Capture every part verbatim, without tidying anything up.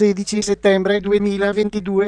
sedici settembre duemilaventidue.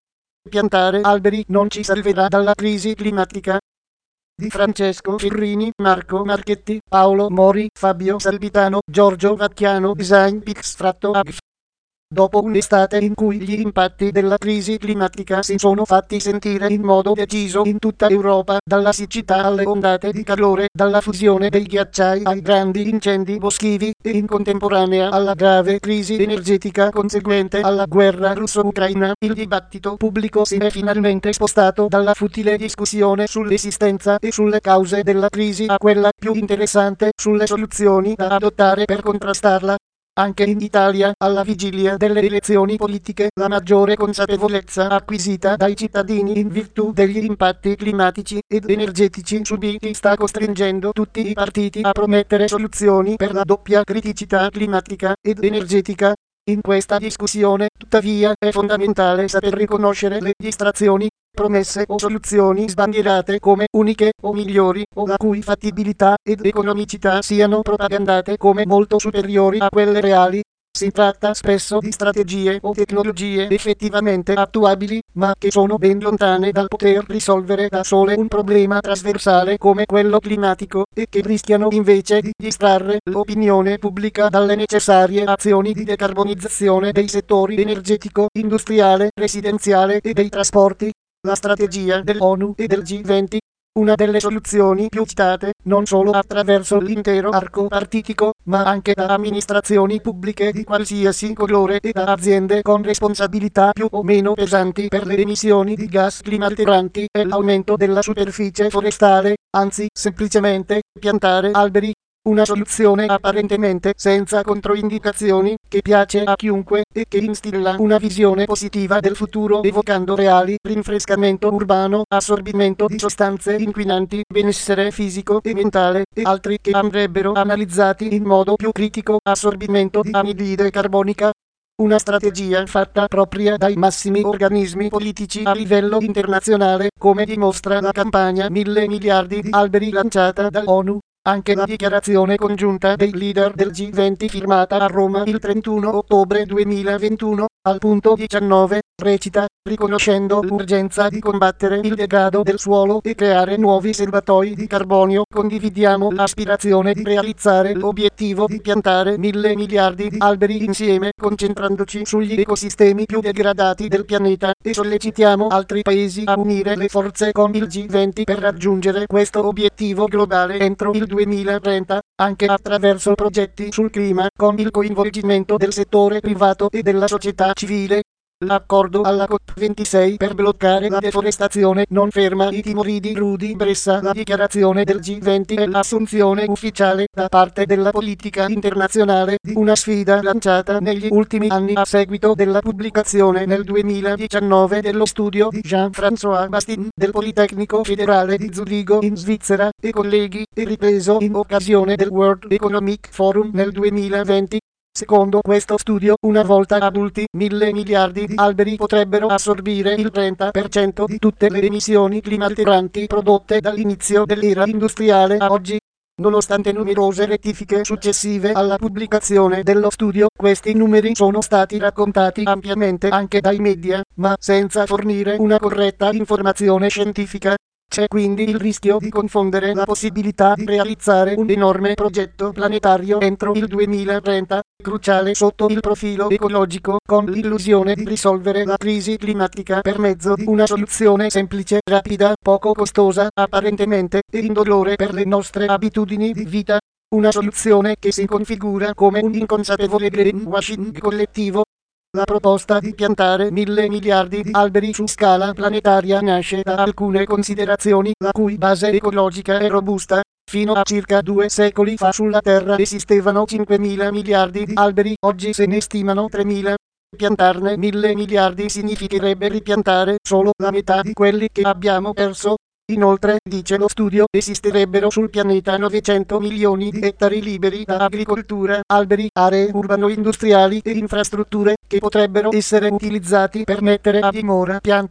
Piantare alberi non ci salverà dalla crisi climatica. Di Francesco Ferrini, Marco Marchetti, Paolo Mori, Fabio Salvitano, Giorgio Vacchiano, Design Pix Fratto A G F. Dopo un'estate in cui gli impatti della crisi climatica si sono fatti sentire in modo deciso in tutta Europa, dalla siccità alle ondate di calore, dalla fusione dei ghiacciai ai grandi incendi boschivi, e in contemporanea alla grave crisi energetica conseguente alla guerra russo-ucraina, il dibattito pubblico si è finalmente spostato dalla futile discussione sull'esistenza e sulle cause della crisi a quella più interessante sulle soluzioni da adottare per contrastarla. Anche in Italia, alla vigilia delle elezioni politiche, la maggiore consapevolezza acquisita dai cittadini in virtù degli impatti climatici ed energetici subiti sta costringendo tutti i partiti a promettere soluzioni per la doppia criticità climatica ed energetica. In questa discussione, tuttavia, è fondamentale saper riconoscere le distrazioni, promesse o soluzioni sbandierate come uniche o migliori, o la cui fattibilità ed economicità siano propagandate come molto superiori a quelle reali. Si tratta spesso di strategie o tecnologie effettivamente attuabili, ma che sono ben lontane dal poter risolvere da sole un problema trasversale come quello climatico, e che rischiano invece di distrarre l'opinione pubblica dalle necessarie azioni di decarbonizzazione dei settori energetico, industriale, residenziale e dei trasporti. La strategia dell'ONU e del G venti. Una delle soluzioni più citate, non solo attraverso l'intero arco partitico, ma anche da amministrazioni pubbliche di qualsiasi colore e da aziende con responsabilità più o meno pesanti per le emissioni di gas climalteranti, è l'aumento della superficie forestale, anzi, semplicemente, piantare alberi. Una soluzione apparentemente senza controindicazioni, che piace a chiunque e che instilla una visione positiva del futuro evocando reali rinfrescamento urbano, assorbimento di sostanze inquinanti, benessere fisico e mentale, e altri che andrebbero analizzati in modo più critico, assorbimento di anidride carbonica. Una strategia fatta propria dai massimi organismi politici a livello internazionale, come dimostra la campagna Mille miliardi di alberi lanciata dall'ONU. Anche la dichiarazione congiunta dei leader del G venti firmata a Roma il trentuno ottobre duemilaventuno, al punto diciannove, recita, riconoscendo l'urgenza di combattere il degrado del suolo e creare nuovi serbatoi di carbonio, condividiamo l'aspirazione di realizzare l'obiettivo di piantare mille miliardi di alberi insieme, concentrandoci sugli ecosistemi più degradati del pianeta, e sollecitiamo altri paesi a unire le forze con il G venti per raggiungere questo obiettivo globale entro il duemilatrenta, anche attraverso progetti sul clima, con il coinvolgimento del settore privato e della società civile. L'accordo alla COP ventisei per bloccare la deforestazione non ferma i timori di Rudy Bressa. La dichiarazione del G venti è l'assunzione ufficiale da parte della politica internazionale di una sfida lanciata negli ultimi anni a seguito della pubblicazione nel duemiladiciannove dello studio di Jean-François Bastin del Politecnico Federale di Zurigo in Svizzera e colleghi, e ripreso in occasione del World Economic Forum nel duemilaventi. Secondo questo studio, una volta adulti, mille miliardi di alberi potrebbero assorbire il trenta per cento di tutte le emissioni climalteranti prodotte dall'inizio dell'era industriale a oggi. Nonostante numerose rettifiche successive alla pubblicazione dello studio, questi numeri sono stati raccontati ampiamente anche dai media, ma senza fornire una corretta informazione scientifica. C'è quindi il rischio di confondere la possibilità di realizzare un enorme progetto planetario entro il duemilatrenta, cruciale sotto il profilo ecologico, con l'illusione di risolvere la crisi climatica per mezzo di una soluzione semplice, rapida, poco costosa, apparentemente, e indolore per le nostre abitudini di vita. Una soluzione che si configura come un inconsapevole greenwashing collettivo. La proposta di piantare mille miliardi di alberi su scala planetaria nasce da alcune considerazioni la cui base ecologica è robusta. Fino a circa due secoli fa sulla Terra esistevano cinquemila miliardi di alberi, oggi se ne stimano tremila. Piantarne mille miliardi significherebbe ripiantare solo la metà di quelli che abbiamo perso. Inoltre, dice lo studio, esisterebbero sul pianeta novecento milioni di ettari liberi da agricoltura, alberi, aree urbano-industriali e infrastrutture, che potrebbero essere utilizzati per mettere a dimora piante.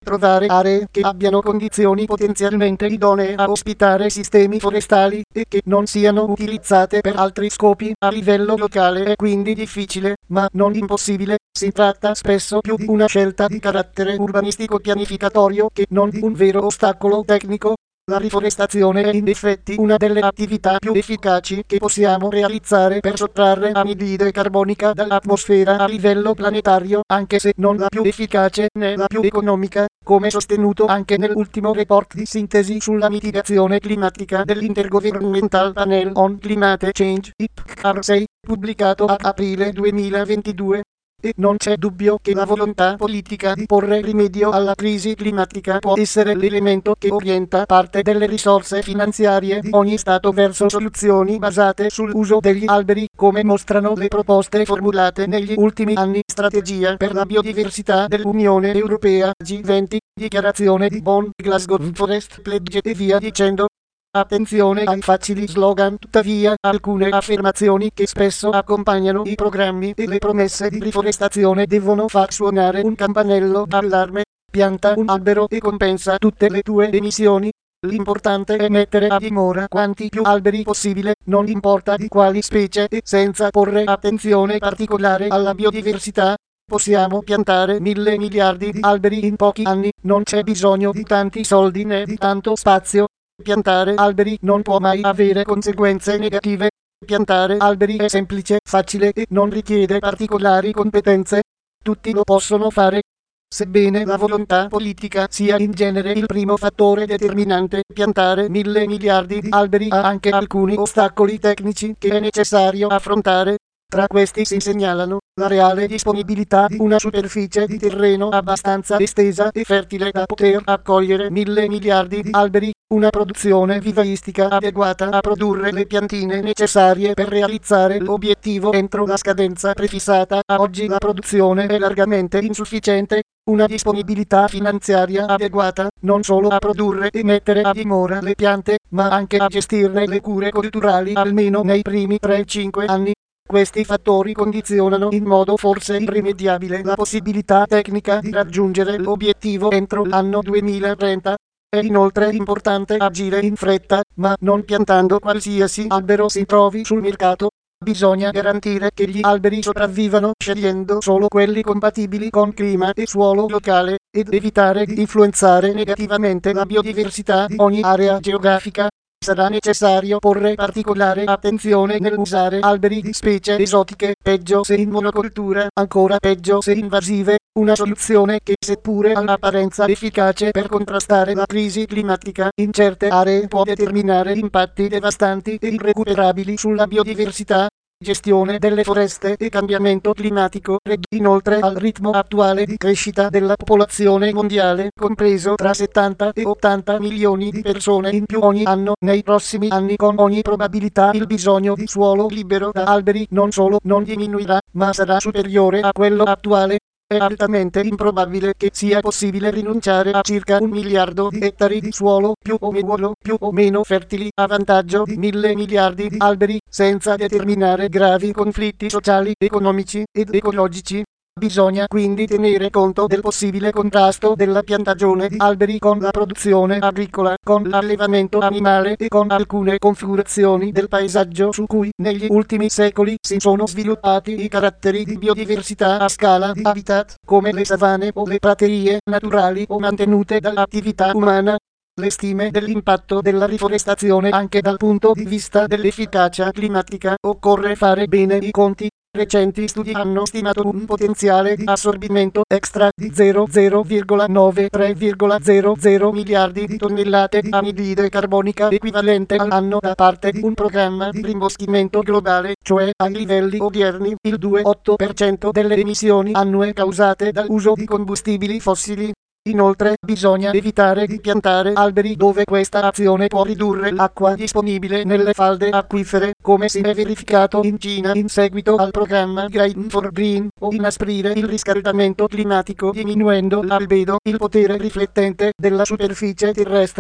trovare aree che abbiano condizioni potenzialmente idonee a ospitare sistemi forestali e che non siano utilizzate per altri scopi a livello locale è quindi difficile, ma non impossibile. Si tratta spesso più di una scelta di carattere urbanistico pianificatorio che non di un vero ostacolo tecnico. La riforestazione è in effetti una delle attività più efficaci che possiamo realizzare per sottrarre anidride carbonica dall'atmosfera a livello planetario, anche se non la più efficace né la più economica, come sostenuto anche nell'ultimo report di sintesi sulla mitigazione climatica dell'Intergovernmental Panel on Climate Change, I P C A R sei, pubblicato a aprile duemilaventidue. E non c'è dubbio che la volontà politica di porre rimedio alla crisi climatica può essere l'elemento che orienta parte delle risorse finanziarie di ogni Stato verso soluzioni basate sull'uso degli alberi, come mostrano le proposte formulate negli ultimi anni. Strategia per la biodiversità dell'Unione Europea G venti, dichiarazione di Bonn, Glasgow Forest Pledge e via dicendo. Attenzione ai facili slogan, tuttavia alcune affermazioni che spesso accompagnano i programmi e le promesse di riforestazione devono far suonare un campanello d'allarme. Pianta un albero e compensa tutte le tue emissioni. L'importante è mettere a dimora quanti più alberi possibile, non importa di quali specie, e senza porre attenzione particolare alla biodiversità. Possiamo piantare mille miliardi di alberi in pochi anni, non c'è bisogno di tanti soldi né di tanto spazio. Piantare alberi non può mai avere conseguenze negative. Piantare alberi è semplice, facile e non richiede particolari competenze. Tutti lo possono fare. Sebbene la volontà politica sia in genere il primo fattore determinante, piantare mille miliardi di alberi ha anche alcuni ostacoli tecnici che è necessario affrontare. Tra questi si segnalano la reale disponibilità di una superficie di terreno abbastanza estesa e fertile da poter accogliere mille miliardi di alberi, una produzione vivaistica adeguata a produrre le piantine necessarie per realizzare l'obiettivo entro la scadenza prefissata. A oggi la produzione è largamente insufficiente. Una disponibilità finanziaria adeguata, non solo a produrre e mettere a dimora le piante, ma anche a gestirne le cure culturali almeno nei primi tre cinque anni. Questi fattori condizionano in modo forse irrimediabile la possibilità tecnica di raggiungere l'obiettivo entro l'anno duemilatrenta. È inoltre importante agire in fretta, ma non piantando qualsiasi albero si trovi sul mercato. Bisogna garantire che gli alberi sopravvivano scegliendo solo quelli compatibili con clima e suolo locale, ed evitare di influenzare negativamente la biodiversità di ogni area geografica. Sarà necessario porre particolare attenzione nell'usare alberi di specie esotiche, peggio se in monocoltura, ancora peggio se invasive, una soluzione che, seppure all'apparenza efficace per contrastare la crisi climatica in certe aree, può determinare impatti devastanti e irrecuperabili sulla biodiversità. Gestione delle foreste e cambiamento climatico. Inoltre al ritmo attuale di crescita della popolazione mondiale, compreso tra settanta e ottanta milioni di persone in più ogni anno, nei prossimi anni con ogni probabilità il bisogno di suolo libero da alberi non solo non diminuirà, ma sarà superiore a quello attuale. È altamente improbabile che sia possibile rinunciare a circa un miliardo di ettari di suolo più o meno, più o meno fertili a vantaggio di mille miliardi di alberi, senza determinare gravi conflitti sociali, economici ed ecologici. Bisogna quindi tenere conto del possibile contrasto della piantagione di alberi con la produzione agricola, con l'allevamento animale e con alcune configurazioni del paesaggio su cui negli ultimi secoli si sono sviluppati i caratteri di biodiversità a scala di habitat, come le savane o le praterie naturali o mantenute dall'attività umana. Le stime dell'impatto della riforestazione anche dal punto di vista dell'efficacia climatica. Occorre fare bene i conti. Recenti studi hanno stimato un potenziale di assorbimento extra di zero virgola novantatré virgola zero zero miliardi di tonnellate di anidride carbonica equivalente all'anno da parte di un programma di rimboschimento globale, cioè ai livelli odierni il due virgola otto per cento delle emissioni annue causate dall'uso di combustibili fossili. Inoltre bisogna evitare di piantare alberi dove questa azione può ridurre l'acqua disponibile nelle falde acquifere, come si è verificato in Cina in seguito al programma Green for Green, o inasprire il riscaldamento climatico diminuendo l'albedo, il potere riflettente della superficie terrestre.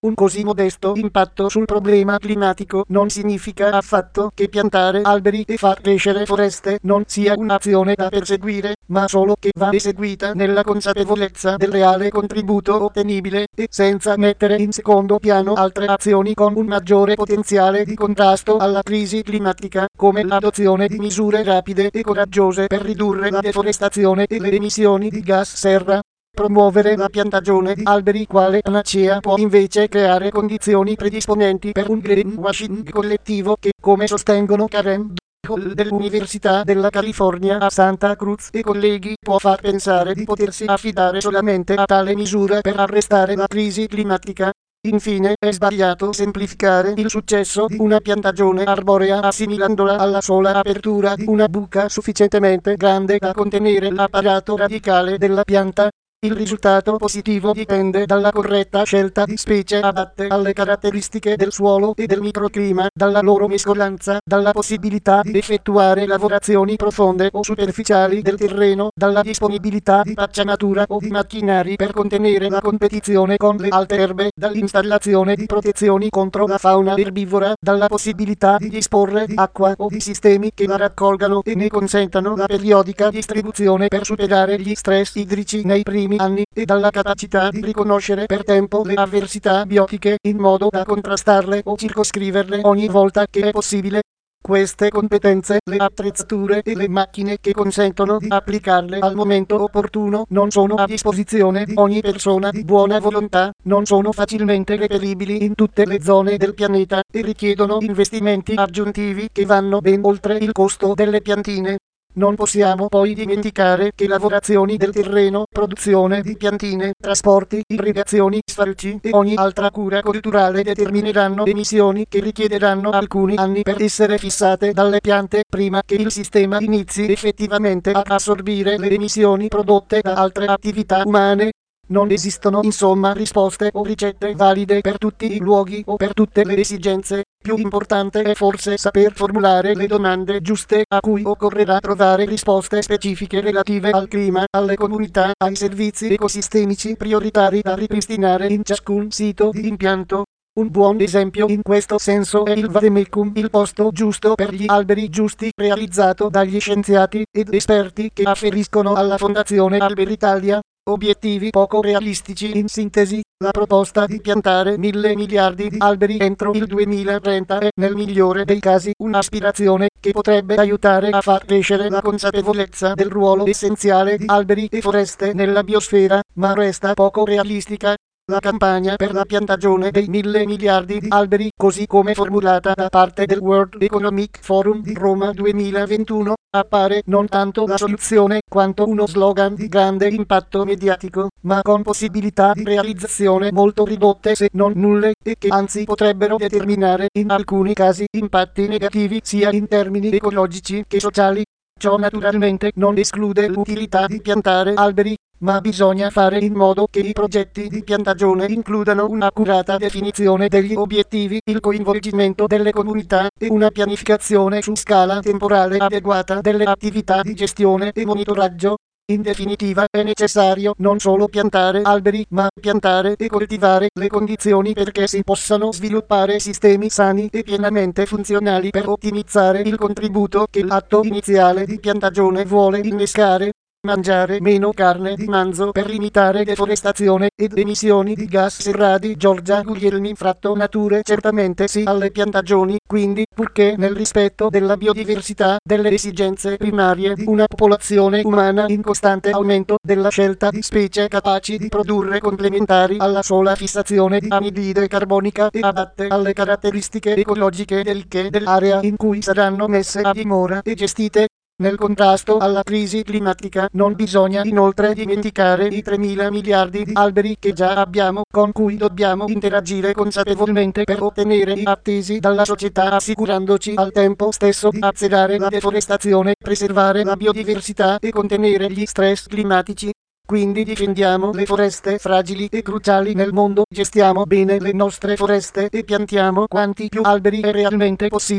Un così modesto impatto sul problema climatico non significa affatto che piantare alberi e far crescere foreste non sia un'azione da perseguire, ma solo che va eseguita nella consapevolezza del reale contributo ottenibile e senza mettere in secondo piano altre azioni con un maggiore potenziale di contrasto alla crisi climatica, come l'adozione di misure rapide e coraggiose per ridurre la deforestazione e le emissioni di gas serra. Promuovere la piantagione di alberi quale panacea può invece creare condizioni predisponenti per un greenwashing collettivo che, come sostengono Karen Hall dell'Università della California a Santa Cruz e colleghi, può far pensare di potersi affidare solamente a tale misura per arrestare la crisi climatica. Infine, è sbagliato semplificare il successo di una piantagione arborea assimilandola alla sola apertura di una buca sufficientemente grande da contenere l'apparato radicale della pianta. Il risultato positivo dipende dalla corretta scelta di specie adatte alle caratteristiche del suolo e del microclima, dalla loro mescolanza, dalla possibilità di effettuare lavorazioni profonde o superficiali del terreno, dalla disponibilità di pacciamatura o di macchinari per contenere la competizione con le alte erbe, dall'installazione di protezioni contro la fauna erbivora, dalla possibilità di disporre di acqua o di sistemi che la raccolgano e ne consentano la periodica distribuzione per superare gli stress idrici nei primi anni, e dalla capacità di riconoscere per tempo le avversità biotiche in modo da contrastarle o circoscriverle ogni volta che è possibile. Queste competenze, le attrezzature e le macchine che consentono di applicarle al momento opportuno non sono a disposizione di ogni persona di buona volontà, non sono facilmente reperibili in tutte le zone del pianeta e richiedono investimenti aggiuntivi che vanno ben oltre il costo delle piantine. Non possiamo poi dimenticare che lavorazioni del terreno, produzione di piantine, trasporti, irrigazioni, sfalci e ogni altra cura culturale determineranno emissioni che richiederanno alcuni anni per essere fissate dalle piante prima che il sistema inizi effettivamente ad assorbire le emissioni prodotte da altre attività umane. Non esistono insomma risposte o ricette valide per tutti i luoghi o per tutte le esigenze. Più importante è forse saper formulare le domande giuste a cui occorrerà trovare risposte specifiche relative al clima, alle comunità, ai servizi ecosistemici prioritari da ripristinare in ciascun sito di impianto. Un buon esempio in questo senso è il vademecum, il posto giusto per gli alberi giusti, realizzato dagli scienziati ed esperti che afferiscono alla Fondazione Alberitalia. Obiettivi poco realistici in sintesi. La proposta di piantare mille miliardi di alberi entro il duemilatrenta è, nel migliore dei casi, un'aspirazione che potrebbe aiutare a far crescere la consapevolezza del ruolo essenziale di alberi e foreste nella biosfera, ma resta poco realistica. La campagna per la piantagione dei mille miliardi di alberi, così come formulata da parte del World Economic Forum di Roma duemilaventuno, appare non tanto la soluzione quanto uno slogan di grande impatto mediatico, ma con possibilità di realizzazione molto ridotte se non nulle, e che anzi potrebbero determinare in alcuni casi impatti negativi sia in termini ecologici che sociali. Ciò naturalmente non esclude l'utilità di piantare alberi, ma bisogna fare in modo che i progetti di piantagione includano un'accurata definizione degli obiettivi, il coinvolgimento delle comunità e una pianificazione su scala temporale adeguata delle attività di gestione e monitoraggio. In definitiva, è necessario non solo piantare alberi, ma piantare e coltivare le condizioni perché si possano sviluppare sistemi sani e pienamente funzionali per ottimizzare il contributo che l'atto iniziale di piantagione vuole innescare. Mangiare meno carne di manzo per limitare deforestazione ed emissioni di gas serrati. Giorgia Guglielmi. Fratto nature certamente sì alle piantagioni, quindi, purché nel rispetto della biodiversità, delle esigenze primarie di una popolazione umana in costante aumento, della scelta di specie capaci di produrre complementari alla sola fissazione di anidride carbonica e adatte alle caratteristiche ecologiche delicate dell'area in cui saranno messe a dimora e gestite. Nel contrasto alla crisi climatica non bisogna inoltre dimenticare i tremila miliardi di alberi che già abbiamo, con cui dobbiamo interagire consapevolmente per ottenere i attesi dalla società, assicurandoci al tempo stesso di azzerare la deforestazione, preservare la biodiversità e contenere gli stress climatici. Quindi difendiamo le foreste fragili e cruciali nel mondo, gestiamo bene le nostre foreste e piantiamo quanti più alberi è realmente possibile.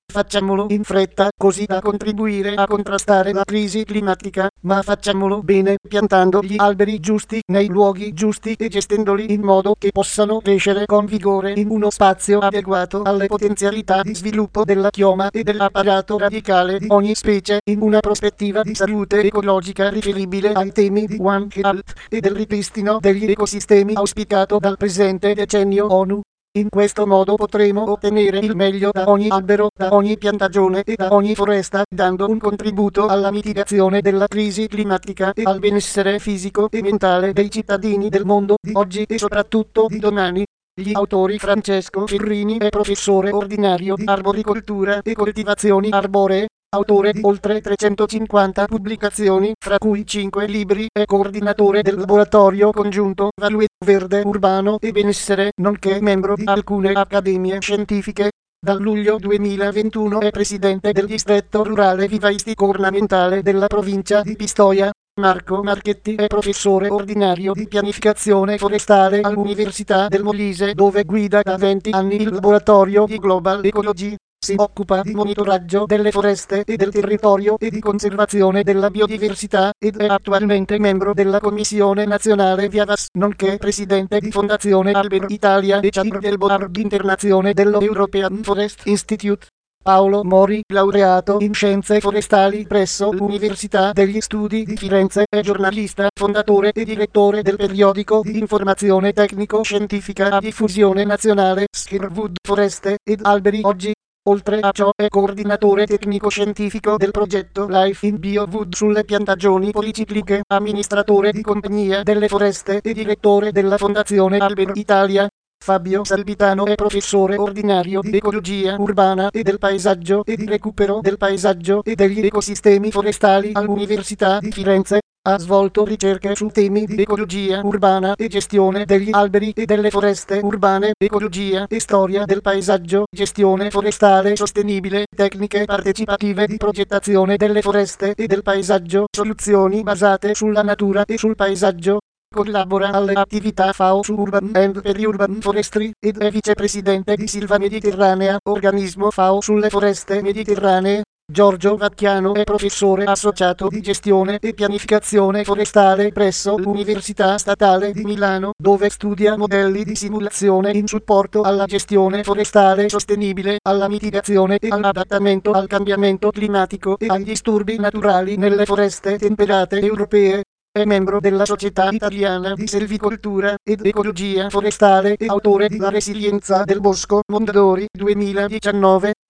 Facciamolo in fretta, così da contribuire a contrastare la crisi climatica, ma facciamolo bene, piantando gli alberi giusti nei luoghi giusti e gestendoli in modo che possano crescere con vigore in uno spazio adeguato alle potenzialità di sviluppo della chioma e dell'apparato radicale di ogni specie, in una prospettiva di salute ecologica riferibile ai temi di One Health e del ripristino degli ecosistemi auspicato dal presente decennio ONU. In questo modo potremo ottenere il meglio da ogni albero, da ogni piantagione e da ogni foresta, dando un contributo alla mitigazione della crisi climatica e al benessere fisico e mentale dei cittadini del mondo di oggi e soprattutto di domani. Gli autori Francesco Ferrini è professore ordinario di arboricoltura e coltivazioni arboree, autore di oltre trecentocinquanta pubblicazioni, fra cui cinque libri, è coordinatore del laboratorio congiunto Value Verde Urbano e Benessere, nonché membro di alcune accademie scientifiche. Dal luglio duemilaventuno è presidente del distretto rurale vivaistico ornamentale della provincia di Pistoia. Marco Marchetti è professore ordinario di pianificazione forestale all'Università del Molise, dove guida da venti anni il laboratorio di Global Ecology. Si occupa di monitoraggio delle foreste e del territorio e di conservazione della biodiversità ed è attualmente membro della Commissione Nazionale Viavas, nonché presidente di Fondazione Albero Italia e Chair del Board Internazione dello European Forest Institute. Paolo Mori, laureato in scienze forestali presso l'Università degli Studi di Firenze, è giornalista, fondatore e direttore del periodico di informazione tecnico-scientifica a diffusione nazionale Sherwood Foreste ed Alberi Oggi. Oltre a ciò è coordinatore tecnico-scientifico del progetto Life in BioWood sulle piantagioni policicliche, amministratore di Compagnia delle Foreste e direttore della Fondazione Albero Italia. Fabio Salvitano è professore ordinario di ecologia urbana e del paesaggio e di recupero del paesaggio e degli ecosistemi forestali all'Università di Firenze. Ha svolto ricerche su temi di ecologia urbana e gestione degli alberi e delle foreste urbane, ecologia e storia del paesaggio, gestione forestale sostenibile, tecniche partecipative di progettazione delle foreste e del paesaggio, soluzioni basate sulla natura e sul paesaggio. Collabora alle attività FAO su Urban and Peri-Urban Forestry ed è vicepresidente di Silva Mediterranea, organismo FAO sulle foreste mediterranee. Giorgio Vacchiano è professore associato di gestione e pianificazione forestale presso l'Università Statale di Milano, dove studia modelli di simulazione in supporto alla gestione forestale sostenibile, alla mitigazione e all'adattamento al cambiamento climatico e agli disturbi naturali nelle foreste temperate europee. È membro della Società Italiana di Selvicoltura ed Ecologia Forestale e autore di La resilienza del bosco Mondadori duemiladiciannove.